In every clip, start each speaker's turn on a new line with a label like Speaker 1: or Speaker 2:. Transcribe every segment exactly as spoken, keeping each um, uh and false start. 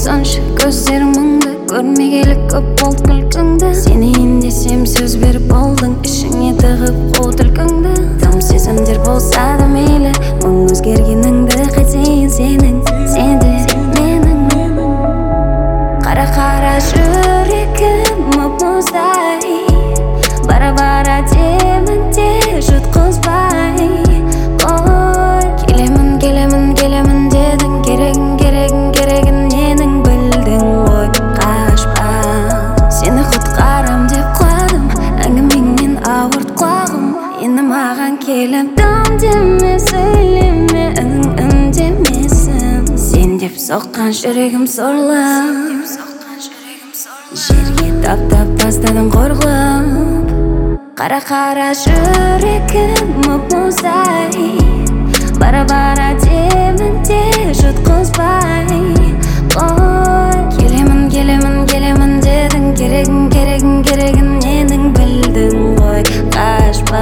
Speaker 1: сонша көздерің мұңды, көрмегелі көп болды күлкіңді. Сенейін десем сөз беріп болдың, ішіңе тығып қу түлкіңді. Тым сезімдер болса да мейлі, мың өзгергеніңді қайтейін сенің, сен де менің. Қара-қара жүрегім мұп-мұздай, бара-бара демін де жұтқызбай. Ой, келемін, келемін, келемін дедің, керегін, керегін, керегін ненің білдің ғой, қашпа. Сені құтқарам деп құладым, әңгімеңнен ауырт құлағым. Енді маған келіп дым деме, сөйлеме, үнің үндемесін. Сен деп соққан жүрегім сорлы, жерге таптап тастадың қорғылып. Қара-қара жүрегім мұп-мұздай, бара-бара демін де жұтқызбай. Ой, келемін, келемін, келемін дедің, керегін, керегін, керегін ненің білдің ғой, қашпа.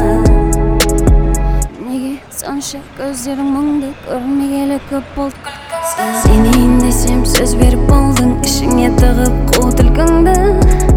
Speaker 1: Неге сонша көздерің мұңды, көрмегелі көп болды күлкіңді. Сенейін десем сөз беріп болдың, ішіңе тығып қу түлкіңді.